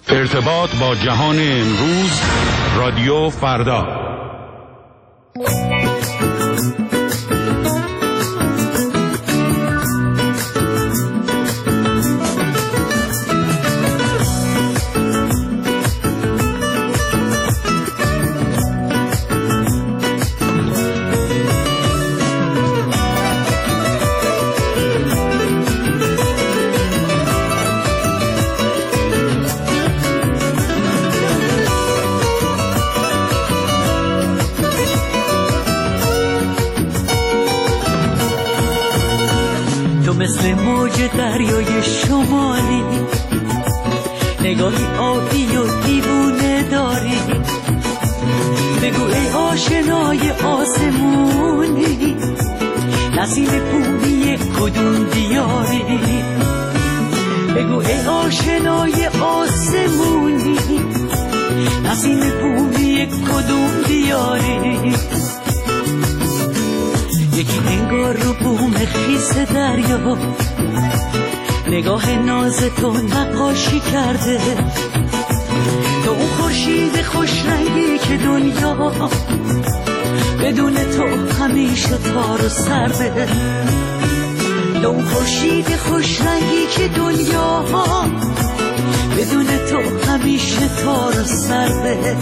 ارتباط با جهان امروز، رادیو فردا. مثل موج دریای شمالی، نگاهی آبی و دیوونه داری. بگو ای آشنای آسمونی، نسیم بومی کدوم دیاری. بگو ای آشنای آسمونی، نسیم بومی کدوم دیاری. یکی انگار رو بوم خیس دریا، نگاه ناز تو نقاشی کرده. تو اون خورشید خوش رنگی که دنیا بدون تو همیشه تار و سرده. تو اون خورشید خوش رنگی که دنیا بدون تو همیشه تار و سرده.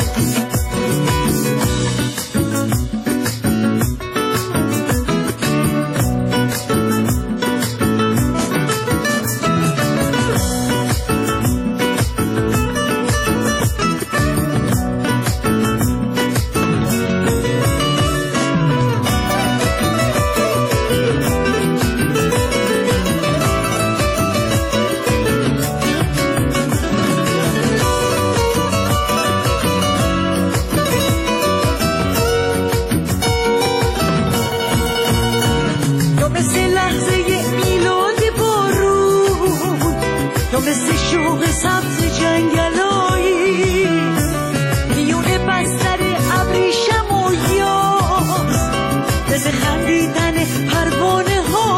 مثل شوق سبز جنگلایی، میونه بستر ابریشم و یاس، مثل خندیدن پروانه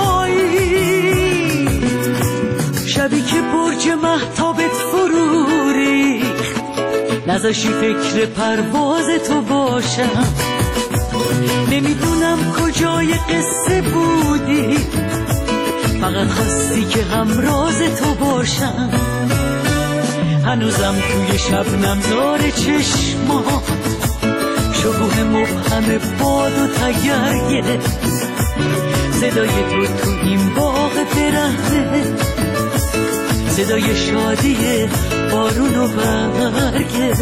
هایی. شبی که برج مهتابت فرو ریخت، نذاشی فکر پرواز تو باشم. نمیدونم کجای قصه بودی، فقط خواستی که همراز تو باشم. هنوزم توی شبنم زار چشما، شبوه مبهم باد و تگرگه. صدای تو این باغ برهنه، صدای شادی بارون و برگه.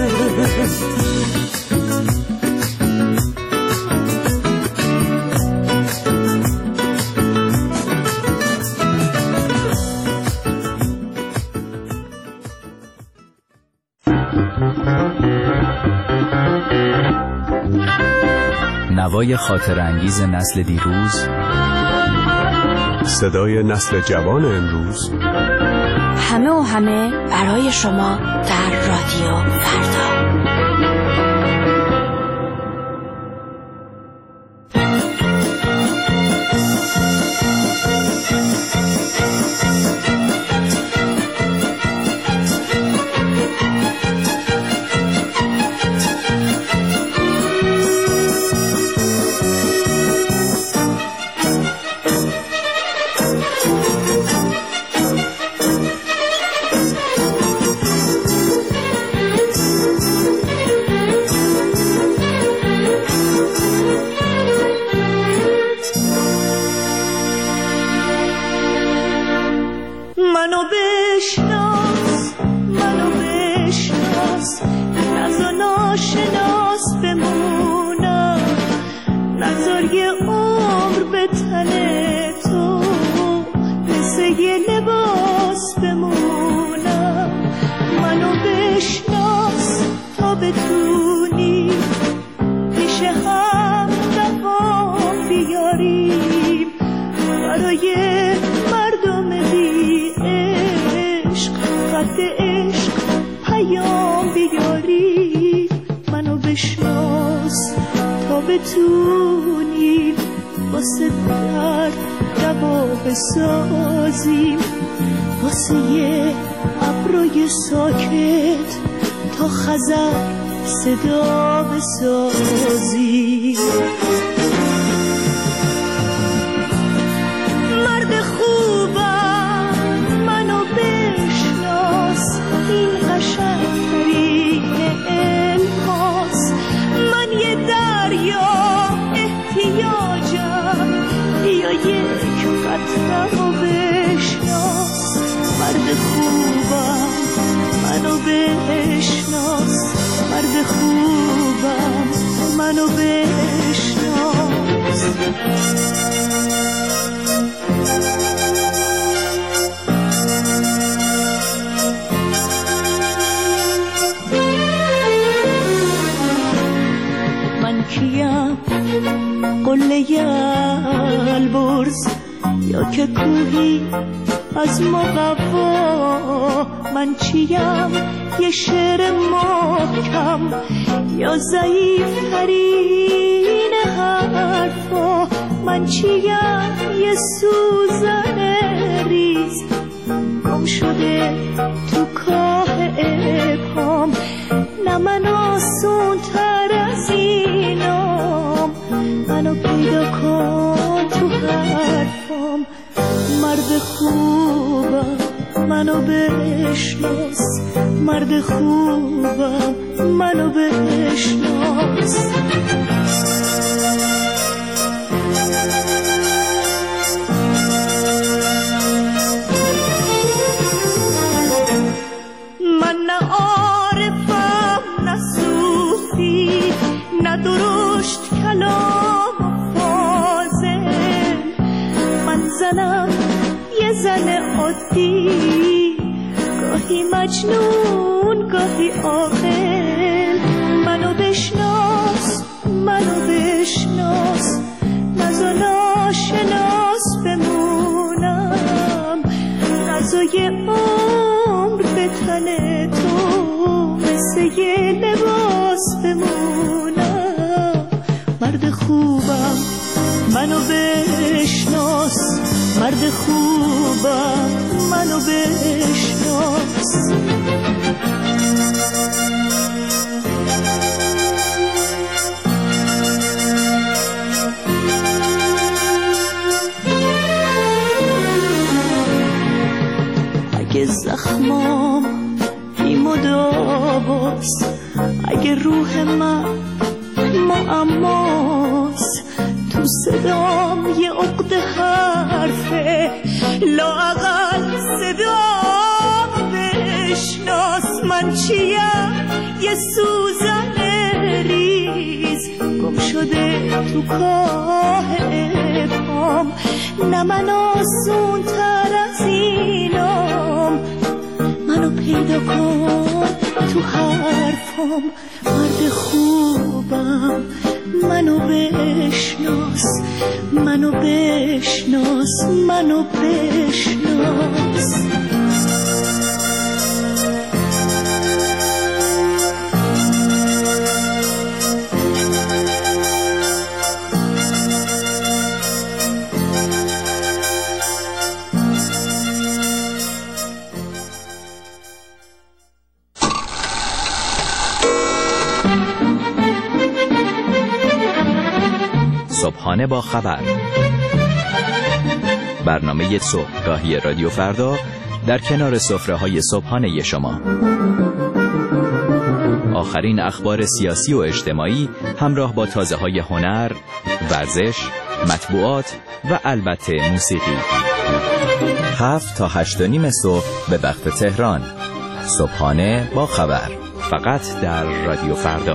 نوای خاطرانگیز نسل دیروز، صدای نسل جوان امروز، همه و همه برای شما در رادیو فردا. بتونیم واسه درد دوا بسازیم، واسه یه ابر ابروی ساکت تا خزر صدا بسازی. مرد خوبم منو بشناس، این قشنگ‌ترین الهاست. من یه دریا احتیاجم، بیا یک قطره رو بشناس. مرد خوبم منو بشناس، مرد خوبم منو بشناس. من کیم؟ قله البرز یا که کوهی از مقوا؟ من چیم؟ یه شعر محکم یا ضعیف ترین حرفا؟ من چیم؟ یه سوزن ریز گم شده تو کاه ابهام. نه من آسون تر از اینام، منو پیدا کن تو حرفام. مرد خوبم منو بشناس، مرد خوبم منو بشناس. من نه عارفم نه صوفی، نه درشت کلام فاضل. من زنم یه زن عادی، گاهی مجنون گاهی عاقل. منو بشناس منو بشناس، نزا ناشناس بمونم. غذای عمر به تن تو مثل یه لباس بمونم. مرد خوبم منو بشناس، مرد خوبم منو بشناس. اگه زخمام بی مداواست، اگه روح من معماست، تو صدام یه عقد حرفه، لااقل صدام بشناس. من چیم؟ یه سوزن ریز گم شده تو کاه ابهام. نه من آسون تر از اینام، منو پیدا کن تو حرفام. مرد خوبم منو بشناس، منو بشناس، منو بشناس. صبحانه با خبر، برنامه صبحگاهی رادیو فردا در کنار سفره‌های صبحانه شما. آخرین اخبار سیاسی و اجتماعی همراه با تازه‌های هنر، ورزش، مطبوعات و البته موسیقی. 7 تا 8:30 صبح به وقت تهران. صبحانه با خبر، فقط در رادیو فردا.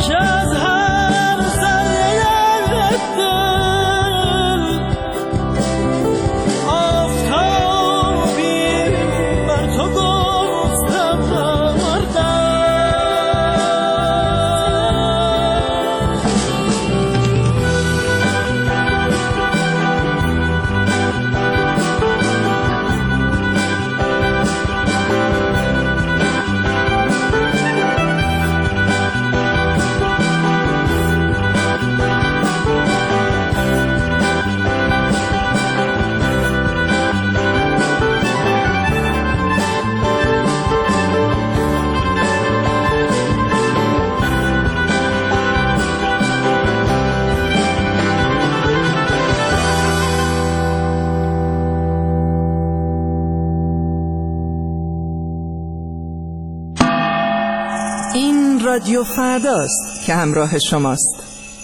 رادیو فرداست که همراه شماست.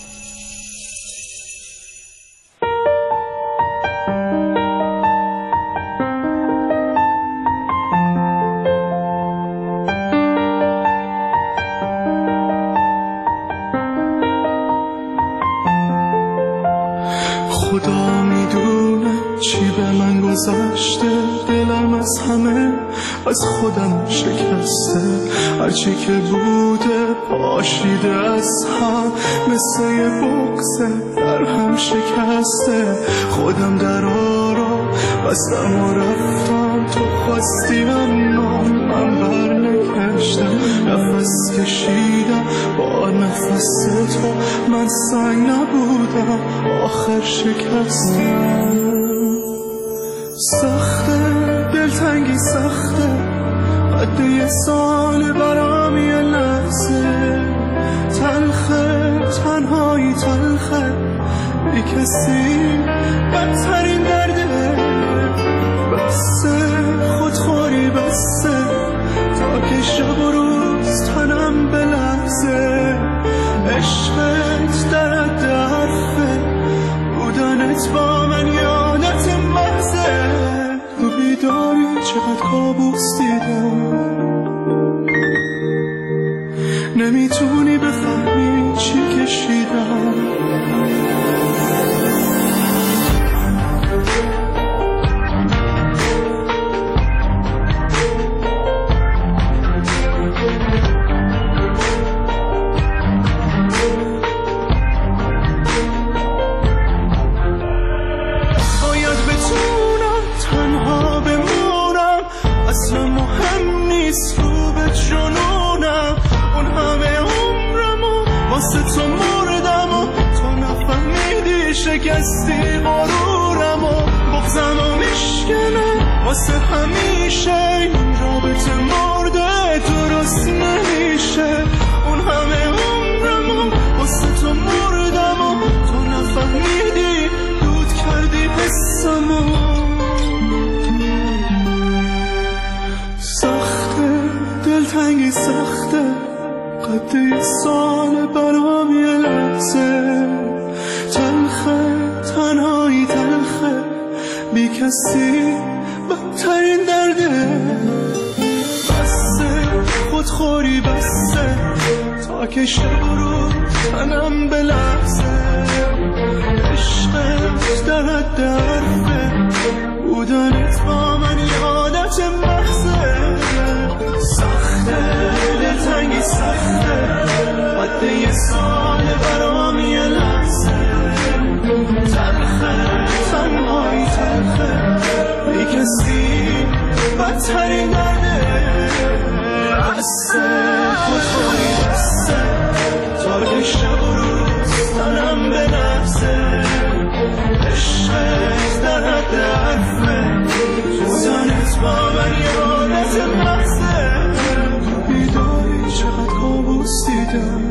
خدا میدونه چی به من گذشته، دلم از همه از خودم شکسته، هرچی که بوده پاشیده از هم، مثل یه بغض در هم شکسته. خودم درا رو بستم و رفتم، تو خواستی اما من بر نگشتم، نفس کشیدم با نفس تو، من سنگ نبودم آخر شکستم. سخته دلتنگی سخته، قد یه سال برام یه لحظه، تلخه تنهایی تلخه، بی کسی بدترین درده، بسه خودخوری بسه، تا که شب و روز تنم بلرزه، عشقت در حد حرفه، بودنت با من یادت محضه، تو بیداری چقدر کابوس دیدم، نمیتونی بفهمی چی کشیدم. باید بتونم تنها بمونم، اصلا مهم نیست رو به جنونم، اون همه عمرمو واسه تو مردم و تو نفهمیدی، شکستی غرورمو، بغضمو میشکنه واسه همیشه، این رابطه مرده درست نمیشه، اون همه عمرمو واسه تو مردم و تو نفهمیدی، دود کردی حسمو. سخته دلتنگی سخته، قد یه سال برام یه لحظه، تلخه تنهایی تلخه، بی کسی بدترین درده، بسه خودخوری بسه، تا که شب و روز تنم بلرزه، عشقت در حد حرفه، بودنت با من یادت محضه. سخته دلتنگی سخته، قد یه سال برام یه لحظه، تلخه تنهایی تلخه، بی کسی بدترین درده، بسه خودخوری بسه، تا که شب و روز تنم بلرزه، عشقت در حد حرفه، بودنت با من یادت محضه، تو بیداری چقدر کابوس دیدم،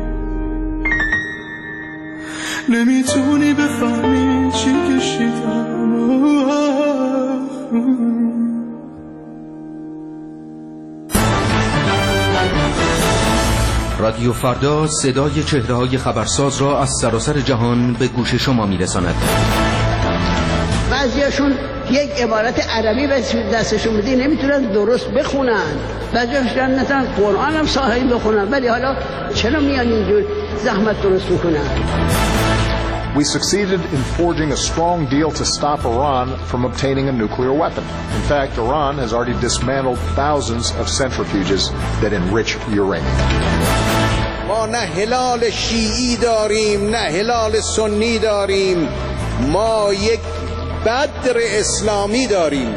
نمیتونی بفهمی چی کشیدم. رادیو فردا صدای چهره‌های خبرساز را از سراسر جهان به گوش شما می‌رساند. بعضیاشون یک عبارت عربی به دستشون بدی نمیتونن درست بخونن، بعضیاشون مثلا قرآن هم صحیح بخونن، ولی حالا چرا میان اینجور زحمت درست میکنن؟ We succeeded in forging a strong deal to stop Iran from obtaining a nuclear weapon. In fact, Iran has already dismantled thousands of centrifuges that enrich uranium. ما نه هلال شیعی داریم نه هلال سنی داریم، ما یک بدر اسلامی داریم.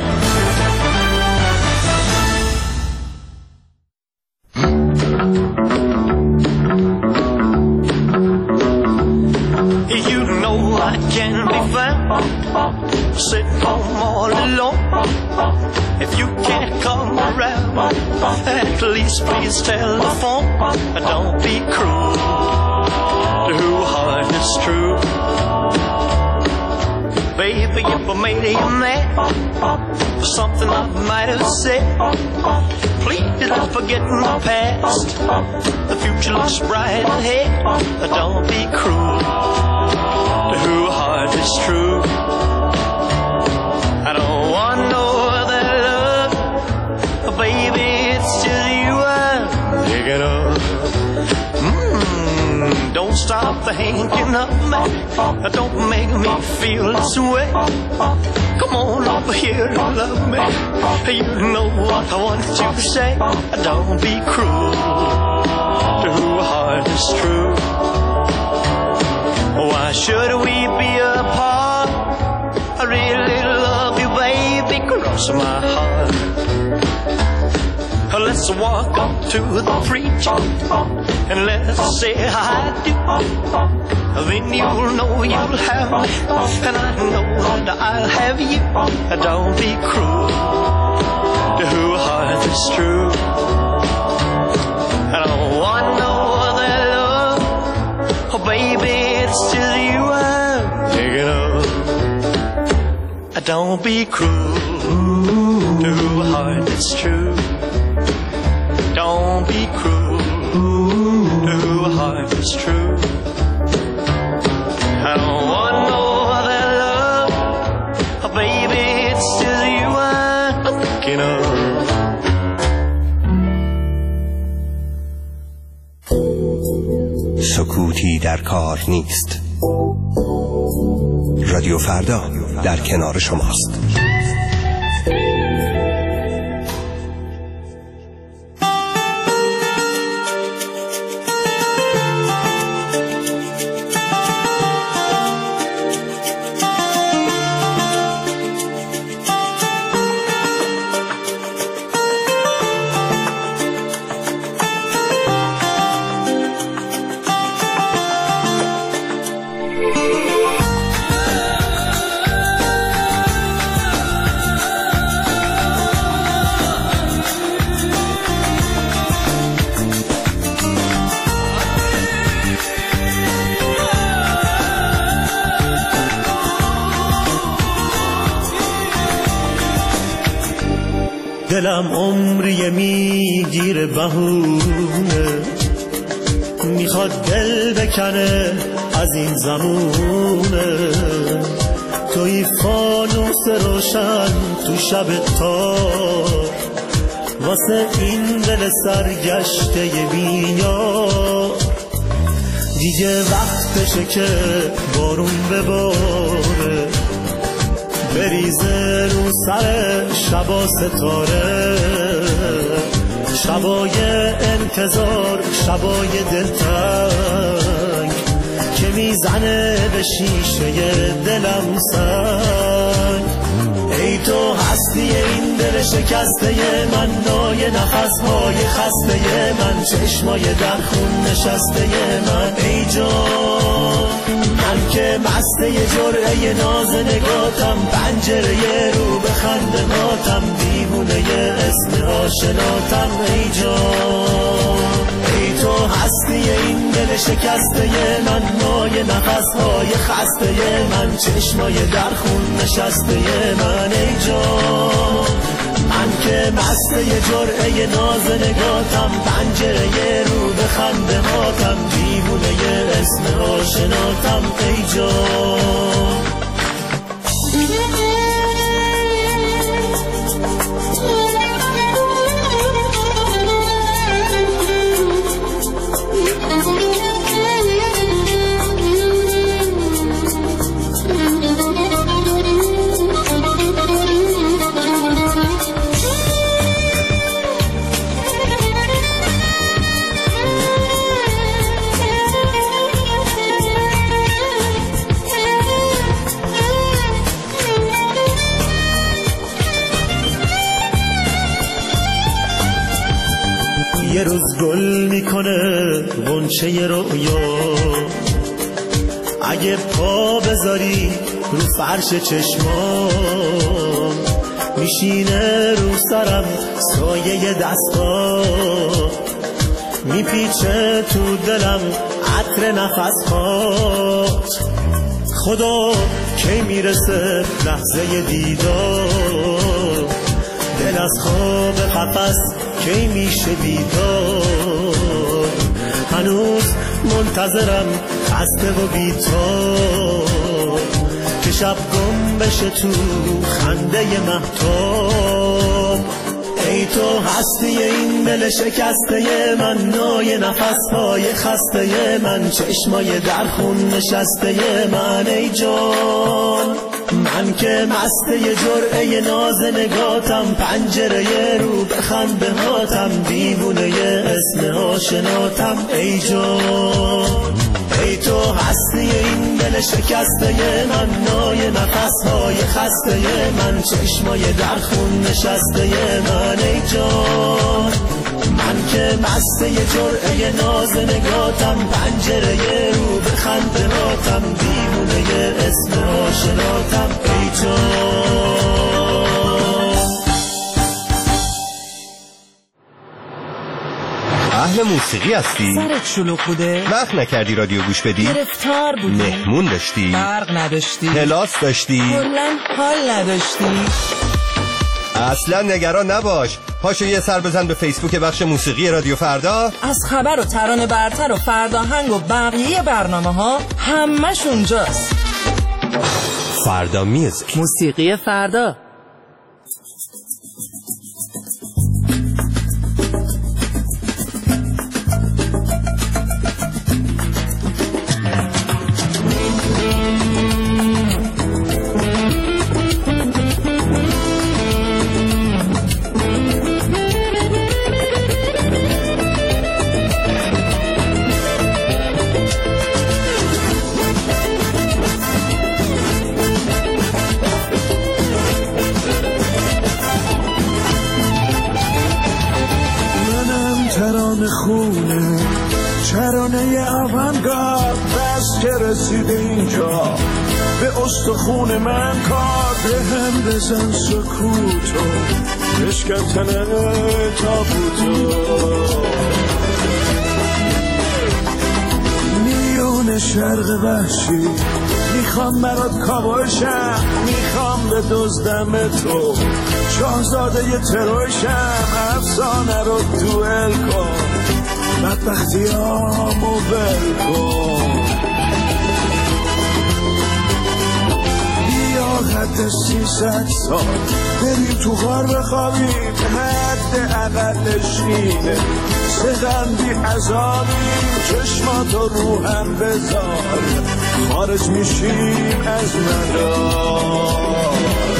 I can be found sitting home all alone. If you can't come around, at least please telephone. Don't be cruel to who heart is true. Baby, if I made you mad for something I might have said, please don't forget my past. The future looks bright ahead. Don't be cruel to who heart is true. I don't want no other love, baby, it's just you I'm thinking of. Don't stop thinking of me, don't make me feel this way. Come on over here and love me, you know what I want to say. Don't be cruel to who heart is true. Why should we be apart? I really love you, baby, cross my heart. Let's walk up to the preacher and let's say I do. Then you'll know you'll have me, and I know that I'll have you. Don't be cruel to who heart is true. I don't want no other love, oh baby, it's just you I'm thinking of. Don't be cruel to who heart is true. Don't be cruel to who heart is true. I don't want no other love, oh baby, it's just you I'm thinking of. سکوتی در کار نیست. رادیو فردا در کنار شماست. دلم عمریه میگیره بهونه، میخواد دل بکنه از این زمونه. توی فانوس روشن تو شب تار، واسه این دل سرگشته بی‌یار. دیگه وقتشه که بارون بباره، بریزه رو سر شبا ستاره. شبای انتظار، شبای دلتنگ که میزنه به شیشه دلم سنگ. ای تو هستی این دل شکسته من، نای نفسهای خسته من، چشمای در خون نشسته من. ای جان من که مسته جرعه ناز نگاتم، پنجره رو به خندماتم، دیوونه اسم آشناتم. ای جان ای تو هستی این دل شکسته من، نای نفسهای خسته من، چشمای در خون نشسته من. ای جان من که مسته جرعه ناز نگاتم، پنجره رو به خندماتم، دیوونه اسم آشناتم. ای جان غنچه رویا. اگه پا بذاری رو فرش چشمام میشینه رو سرم سایه دست‌ها، میپیچه تو دلم عطر نفس‌هات. خدا کی میرسه لحظه دیدار، دل از خواب قفس کی میشه بیدار. هنوز منتظرم خسته و بی‌تاب که شب گم بشه تو خنده مهتاب. ای تو هستی این دل شکسته من، نای نفس‌های خسته من، چشمای در خون نشسته من. ای جان من که مسته جرعه ناز نگاتم، پنجره رو بخند به هاتم، دیوونه اسم آشناتم. ای جان ای تو هستی این دل شکسته من، نای نفس‌های خسته من، چشمای در خون نشسته من. ای جان من که مسته جرعه ناز نگاتم، پنجره رو بخند به هاتم، دیوونه اسم آشناتم. ای جان اهل موسیقی هستی؟ سرت شلوغ بوده؟ وقت نکردی رادیو گوش بدی؟ گرفتار بودی؟ مهمون داشتی؟ برق نداشتی؟ کلاس داشتی؟ کلاً حال نداشتی؟ اصلا نگران نباش، پاشو یه سر بزن به فیسبوک بخش موسیقی رادیو فردا. از خبر و ترانه برتر و فرداهنگ و بقیه برنامه ها همش اونجاست. فردا میوزیک، موسیقی فردا. خونه چرانه آونگارد، بس که رسید اینجا به استخون من کار. به هم بزن سکوتو بشکن تابوتو، میون شرق وحشی میخوام برات کابوشم، میخوام به دزدم تو شاهزاده ی تروشم. افسانه رو دوئل کن، بدبختیامو ول کن. بیا قد 300 سال بریم تو غار بخوابیم، حد اقلش اینه سغندی عذابیم. چشماتو رو هم بذار خارج میشیم از مدار.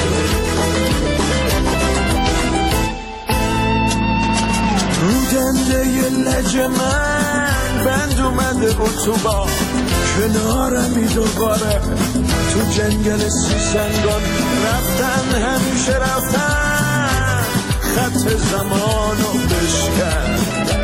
رو دنده ی لج من بند اومده اتوبان، کنارمی دوباره تو جنگل 30 سنگان. رفتن همیشه رفتن، خط زمانو بشکن.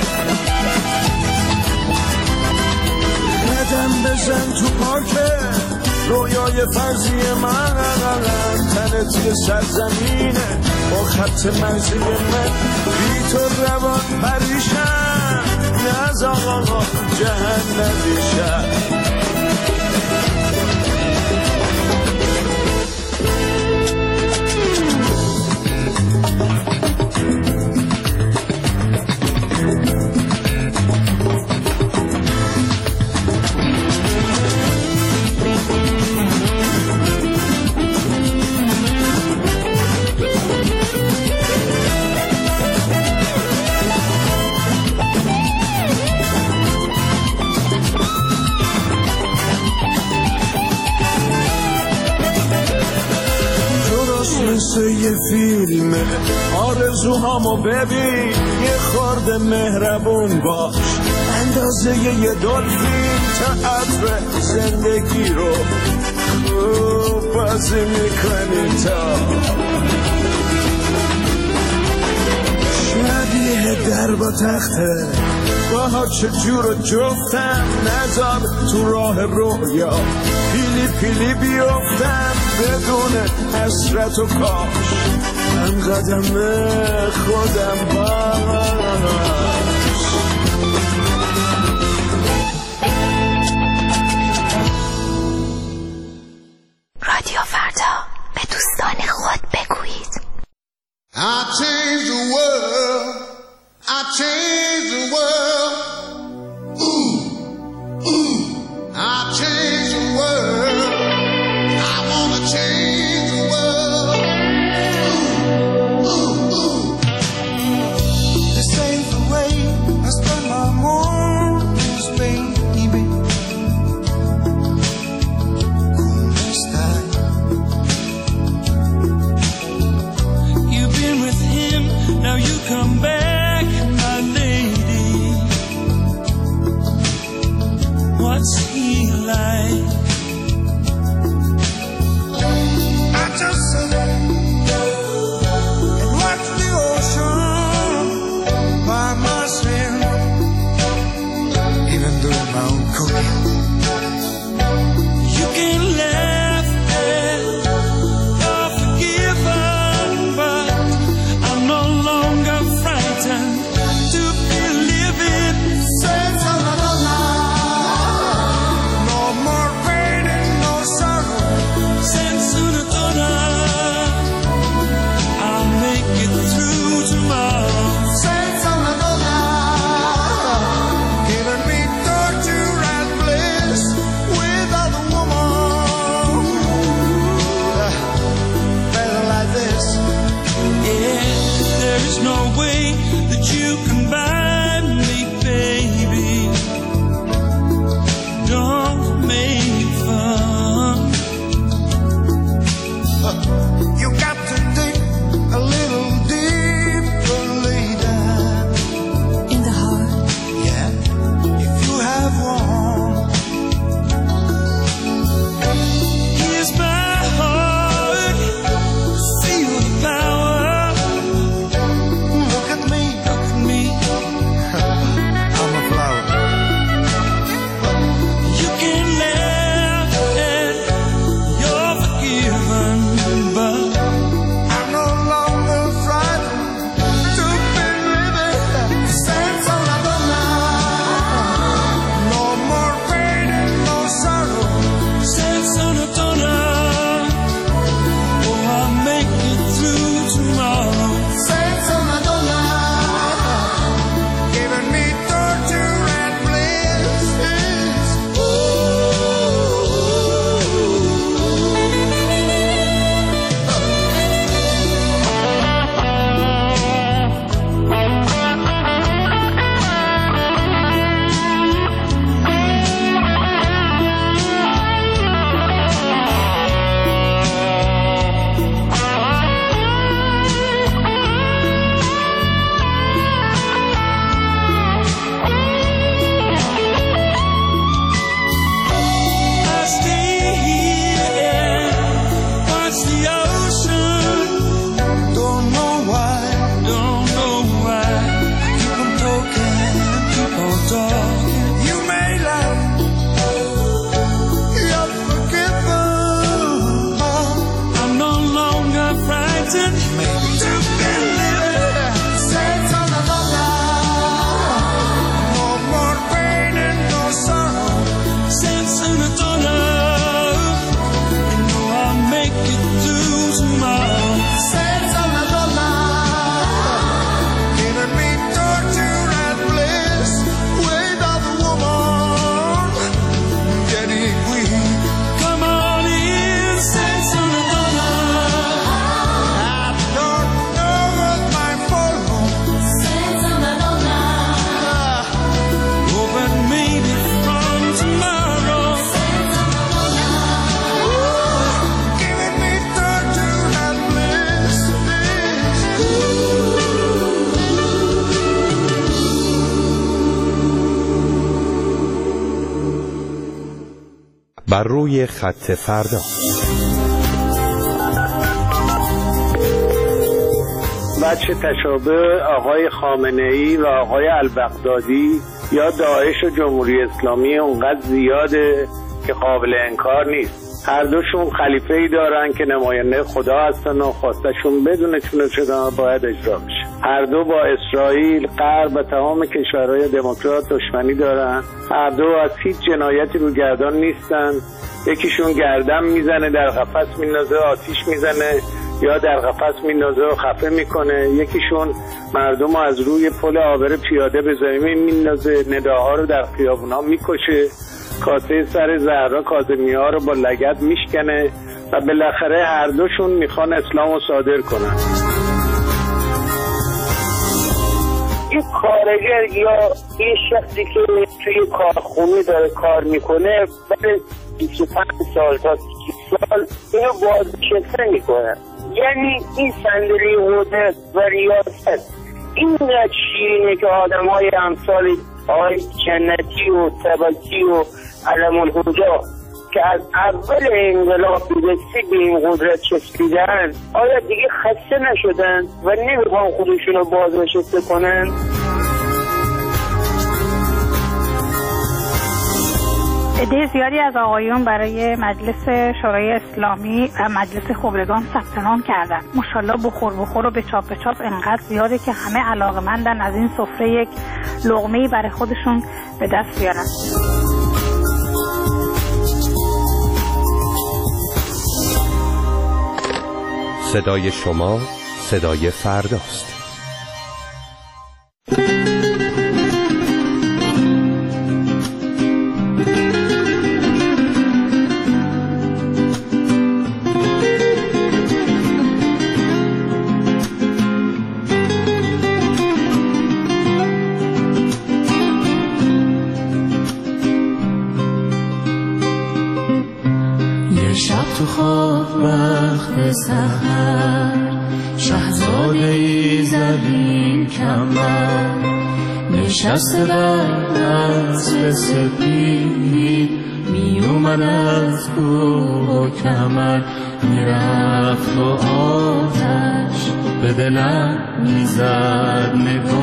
قدم بزن تو پارک رویای فرضی من، تنت یه سرزمینه با خط مرزی من. بی تو روان پریشم، نز آقا جهنمی شد. مثل یه فیلمه، آرزوهامو ببین، یه خورده مهربون باش، اندازه یه دلفین. تئاتر زندگی رو خوب بازی میکنی تا شبیه در با تخته، باها چجور جفتم نذار تو راه رویا پیلی پیلی بیفتم بدون حسرت و کاش من قدم خودم باش. رادیو فردا به دوستان خود بگویید. I change the world. I change the world. Ooh, ooh. I change the world. I wanna change the world. Ooh, ooh, ooh. This ain't the way I spend my mornings, baby. This time you've been with him, now you come back, my lady. What's he like? I just sit and watch the ocean by myself, even doing my own cooking. You can laugh and you're forgiven, but I'm no longer frightened to be living. Senza una donna, no more pain and no sorrow. Senza una donna, I'll make it through tomorrow. Senza una donna, giving me torture and bliss without a woman. Better like this. Yeah, there is no way that you can buy me, baby. Don't make fun. You got to dig a little deeper later. In the heart? Yeah, if you have one. Here's my heart. Feel the power. Look at me, look at me. I'm a flower. You can laugh and you're forgiven, but I'm no longer frightened to be living. Senza una donna, no more pain and no sorrow. Senza una donna, oh, I'll make it through tomorrow. Senza una donna, giving me torture and bliss. I stay here and watch the ocean. Don't know why, don't know why. Keep on talking, keep on talking. You may lie, you're forgiven. I'm no longer frightened to be living. Senza una donna, no more pain and no sorrow. Senza una donna, you know I'll make it through tomorrow. Senza una donna, giving me torture and bliss without a woman. Getting weak. Come on in, senza una donna. I don't know what my follow. Senza una donna. Oh, but maybe from tomorrow. Senza una donna. Giving me torture and bliss. بر روی خط فردا. بچه تشابه آقای خامنه‌ای و آقای البغدادی یا داعش و جمهوری اسلامی اونقدر زیاده که قابل انکار نیست. هر دوشون خلیفه‌ای دارن که نماینده خدا هستن و خواستشون بدون چون چرا باید اجرا بشه. هر دو با اسرائیل، غرب و تمام کشورهای دموکرات دشمنی دارن. هر دو از هیچ جنایتی رو گردان نیستن. یکیشون گردن میزنه، در قفس میندازه، آتیش میزنه، یا در قفس میندازه و خفه میکنه. یکیشون مردم از روی پل عابر پیاده به زمین میندازه، نداها رو در خیابونا میکشه، کاسه سر زهرا کاظمی‌ها رو با لگد میشکنه و بالاخره هر دوشون میخوان اسلام رو صادر کنن. یک کارگر یا یه شخصی که توی کارخونه داره کار میکنه بعد 25 سال تا 30 سال اینو بازنشسته میکنه. یعنی این صندلی قدرت و ریاست اینقدر شیرینه که آدم های امثال آقای جنتی و تبتی و علم الهدا که از اول انقلاب به این قدرت چسبیدن آیا دیگه خسته نشدن و نمیخوان خودشون رو بازنشسته کنن؟ عده زیادی از آقایون برای مجلس شورای اسلامی و مجلس خبرگان ثبت نام کردن. ماشاءالله بخور و به چاپ انقدر زیاده که همه علاقه‌مندن از این سفره یک لقمه‌ای برای خودشون به دست بیارن. صدای شما صدای فرداست. تو خواب وقت سحر شهزاده ای زلیل کمر نشسته بر اسب سپید می اومد از کوه و کمر میرفت و آتش به دلم میزد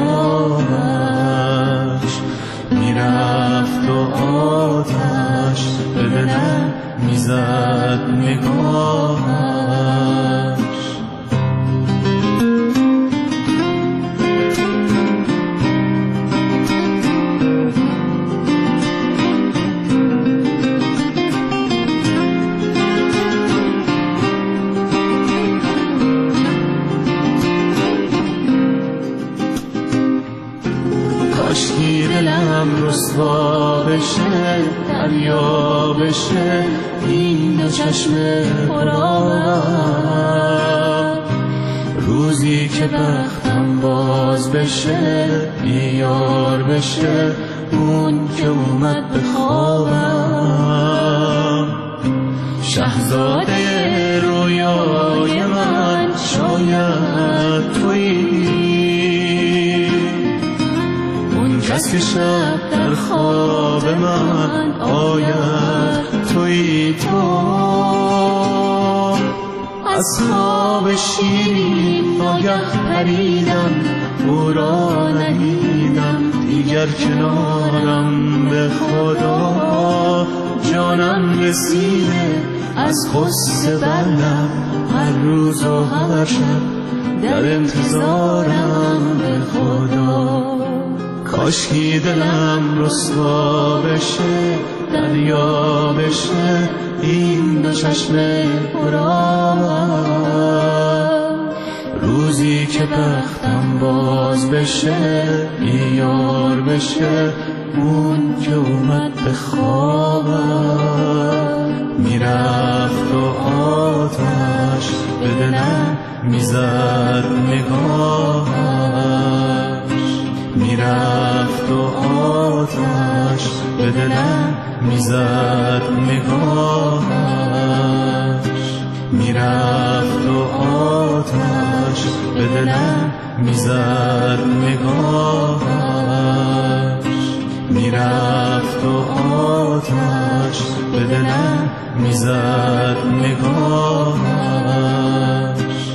نگاهش میرفت و آتش به دلم میزد نگاهش. کاشکی دلم رسوا بشه دریا بشه این دو چشم پرآب روزی که بختم باز بشه بیار بشه اون که اومد به خوابم شهزاده رویای من شاید تویی اون کس که شب در خواب من آید تویی تو از خواب شیرین ناگه پریدم او را ندیدم دیگر کنارم به خدا جانم رسیده از غصه بلم هر روز و هر شب در انتظارم به خدا کاشکی دلم رسوا بشه دریا بشه این دو چشم پرآب روزی که بختم باز بشه بیار بشه اون که اومد به خوابم میرفت و آتش به دلم میزد نگاهش میرفت و آتش به دلم میزد نگاهش میرفت و آتش به دلم میزد نگاهش میرفت و آتش به دلم میزد نگاهش.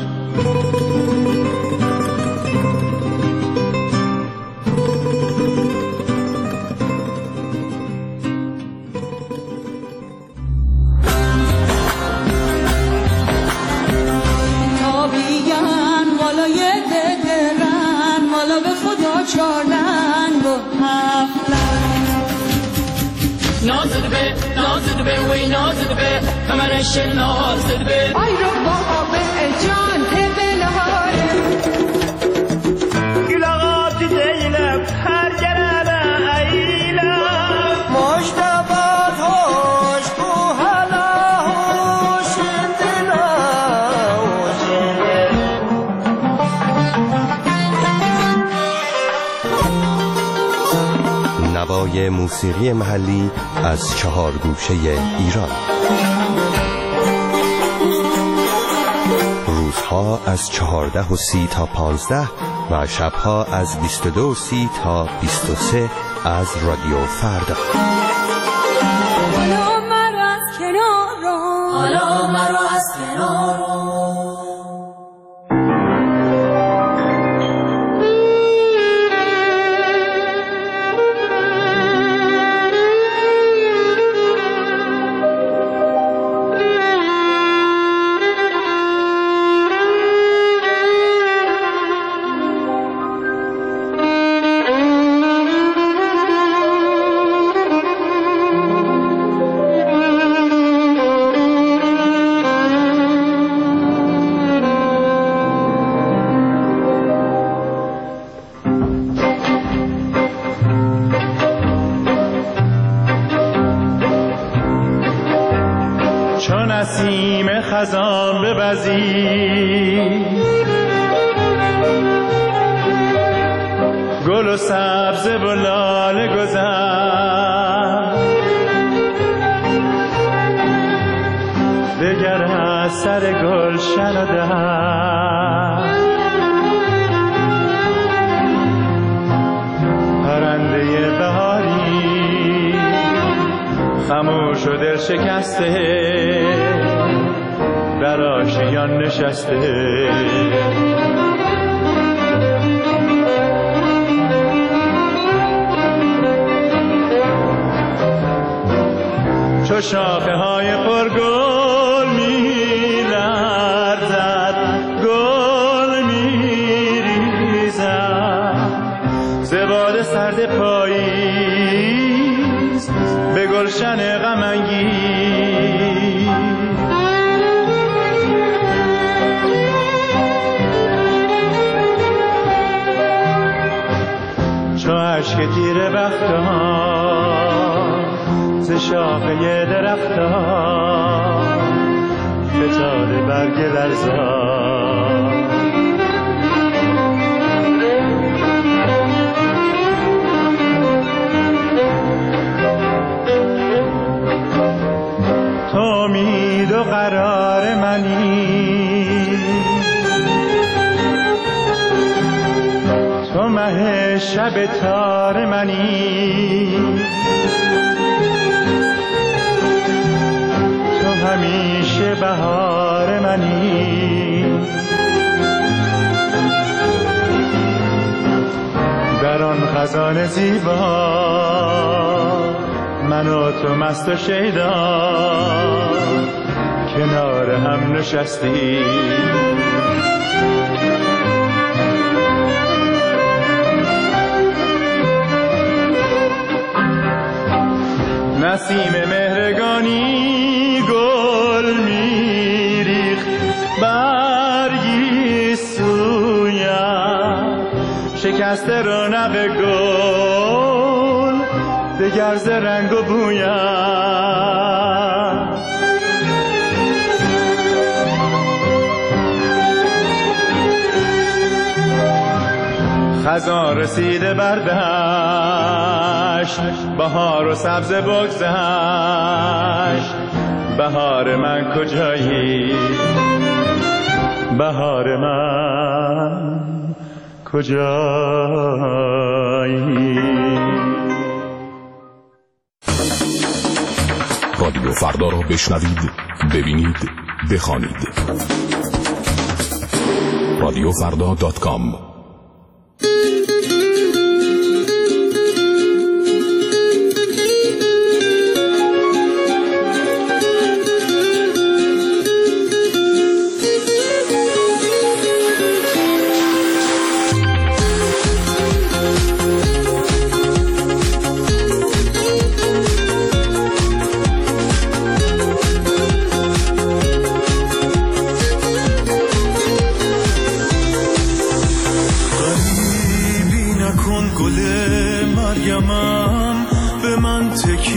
نازد به نازد به وی نازد به کمرش نازد به آی رو بابا به جان تبلهار گلغات زینب هر جرابه ایلا مشتبات هوش کو هلا هوش دلا نوای موسیقی محلی از 4 گوشه ایران. روزها از 14:30 تا 15 و شبها از 22:30 تا 23 از رادیو فردا. حالا مرا از کنار رو حالا مرا از کنار رو نسیم خزان ببزی گل و سبز و لاله گذر دگر از سر گلشن و در پرنده بهاری خموش و دل شکسته در آشیان نشسته چو شاخه های پرگل می لرزد گل می ریزد ز باد سرد پاییز به گلشن غم انگیز چو اشک تیر بختان ز شاخه درختان فتاده برگ لرزان تو امید و قرار منی تو مه شب تار منی تو همیشه بهار منی در آن خزان زیبا من و تو مست و شیدا کنار هم نشستی نسیم مهرگانی گل میریخت برگی سویم شکست رونق گل دگر ز رنگ و بویم خزان رسیده بردشت بهار و سبز بگذشت بهار من کجایی بهار من کجایی رادیو فردا را بشنوید ببینید بخوانید radiofrda.com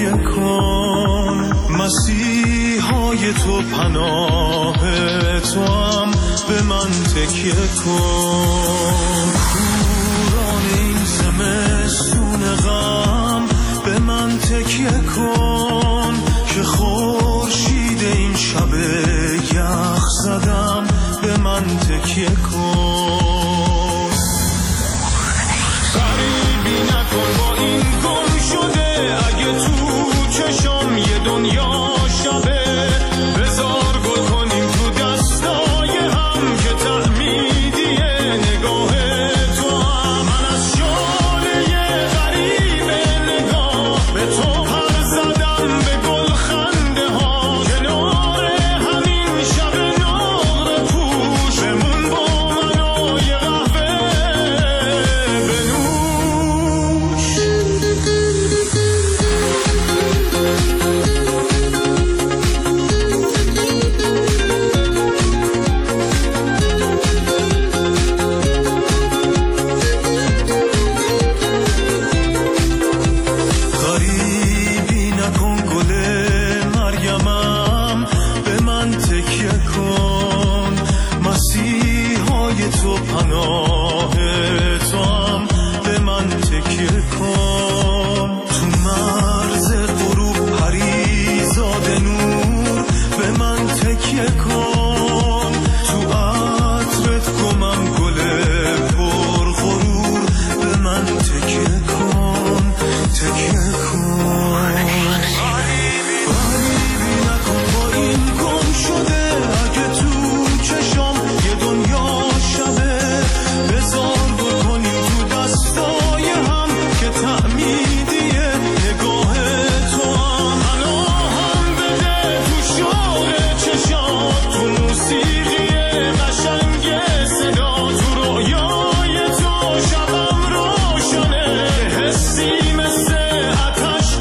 تکیه کن، مسیحای تو پناه تو هم به من تکیه کن. کوران این زمستون غم به من تکیه کن، که خورشید این شب یخ زدم به من تکیه کن. غریبی نکن با این گم شده، اگه تو چشم یه دنیا شبه، بذار گل کنیم تو دستای هم که تعمیدیه نگاه تو هم. من از شعله غریب نگاه به تو پر زدم به گل خنده ها، کنار همین شب نقره پوش بمون با من و یه قهوه بنوش. غریبی نکن گل مریمم به من تکیه کن، مسیحای تو پناه تو هم به من تکیه کن. تو مرز غروب پریزاد نور به من تکیه کن، تو عطرت گمم گل پرغرور به من تکیه کن، تکیه کن. غریبی نکن با این گم شده، اگه تو چشم یه دنیا شبه، بذار گل کنیم تو دستای هم که تعمیدیه نگاه تو هم. پناهم بده تو شوق چشات، تو موسیقی قشنگ صدا، تو رویای تو شبم روشنه، حسی مثل آتش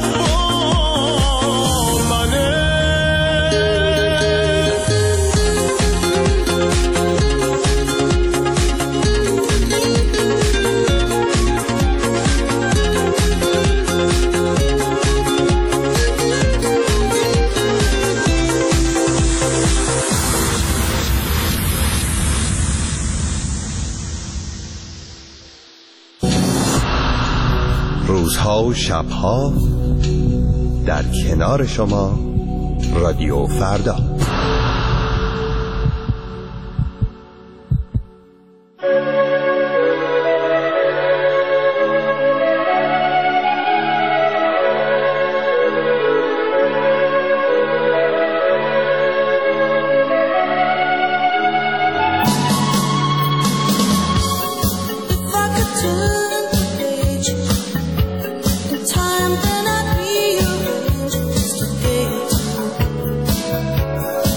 با منه. روزها و شبها در کنار شما رادیو فردا. Time then I'd rearrange just a day or two.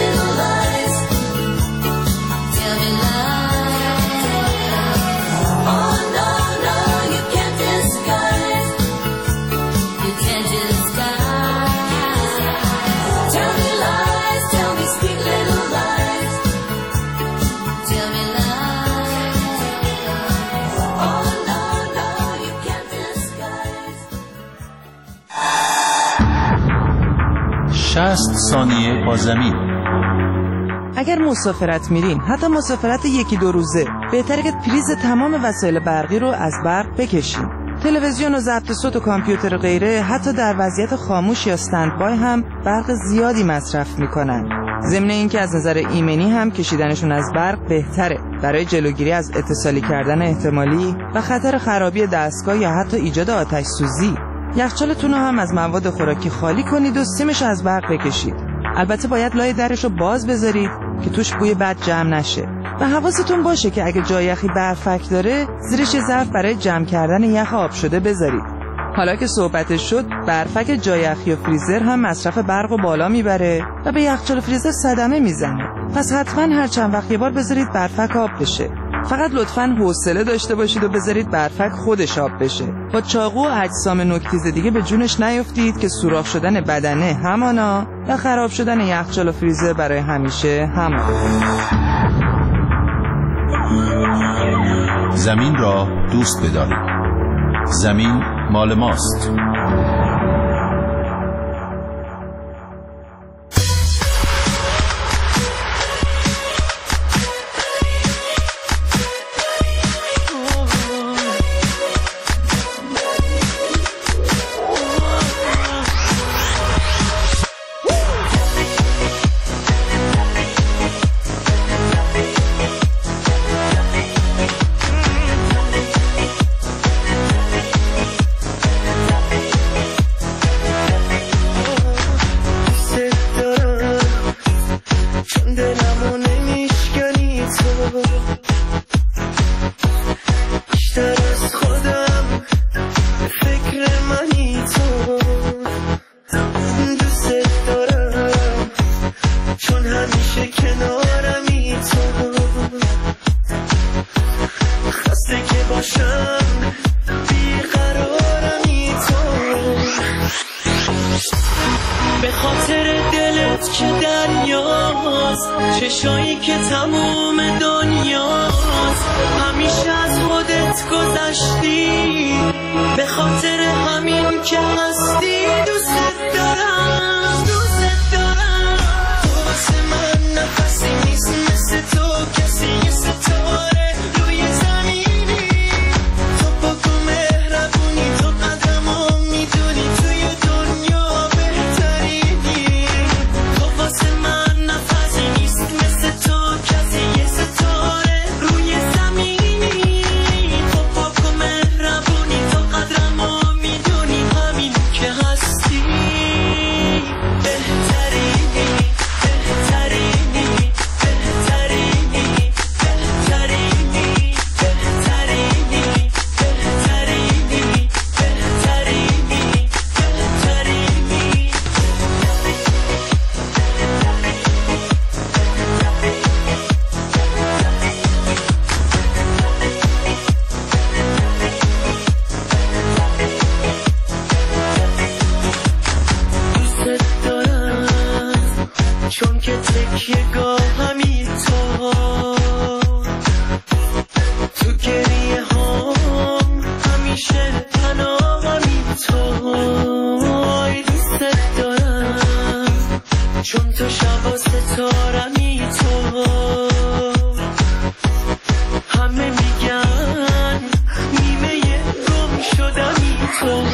little lies. Tell me lies. Oh no, no, you can't disguise. You can't disguise. Tell me lies, tell me sweet little lies. Tell me lies. Oh no, no, you can't disguise. 60 ثانیه با زمین. اگر مسافرت میرین، حتی مسافرت 1-2 روزه، بهتره که پریز تمام وسایل برقی رو از برق بکشین. تلویزیون و ضبط صوت و کامپیوتر و غیره حتی در وضعیت خاموش یا استندبای هم برق زیادی مصرف میکنن. ضمن اینکه از نظر ایمنی هم کشیدنشون از برق بهتره برای جلوگیری از اتصالی کردن احتمالی و خطر خرابی دستگاه یا حتی ایجاد آتش سوزی. یخچالتون رو هم از مواد خوراکی خالی کنید و سیمش از برق بکشید. البته باید لای درش رو باز بذارید که توش بوی بد جمع نشه و حواستون باشه که اگه جای یخی برفک داره زیرش ظرف برای جمع کردن یخ آب شده بذارید. حالا که صحبتش شد، برفک جای یخی و فریزر هم مصرف برق رو بالا میبره و به یخچال و فریزر صدمه میزنه. پس حتما هر چند وقت یه بار بذارید برفک آب بشه. فقط لطفاً حوصله داشته باشید و بذارید برفک خودش آب بشه. با چاقو و اجسام نوک‌تیز دیگه به جونش نیفتید که سوراخ شدن بدنه همانا و خراب شدن یخچال و فریزر برای همیشه همان. زمین را دوست بدارید. زمین مال ماست. چشایی که تموم دنیاست، همیشه از خودت گذشتی، به خاطر همین که هستی. دوست دارم، دوست دارم. تو واسه من نفسی نیست مثل تو، کسی یه ستاره روی زمینی. تو پاک و مهربونی، تو قدرمو میدونی، توی دنیا بهترینی. تو واسه من نفسی نیست مثل تو، کسی یه ستاره روی زمینی. تو پاک و مهربونی، تو قدرمو میدونی، همین که هستی. بهترینی، بهترینی، بهترینی، بهترینی، بهترینی، بهترینی، بهترینی، دوست دارم، چون که تکیه گاهمی تو گریه هم همیشه پناهمی تو. دوست دارم، چون تو شب و ستارمی تو. همه میگن نیمه گم شدمی تو،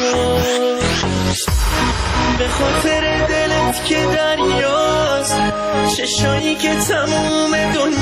به خاطر دلت که دریاست، چشایی که تموم دنیا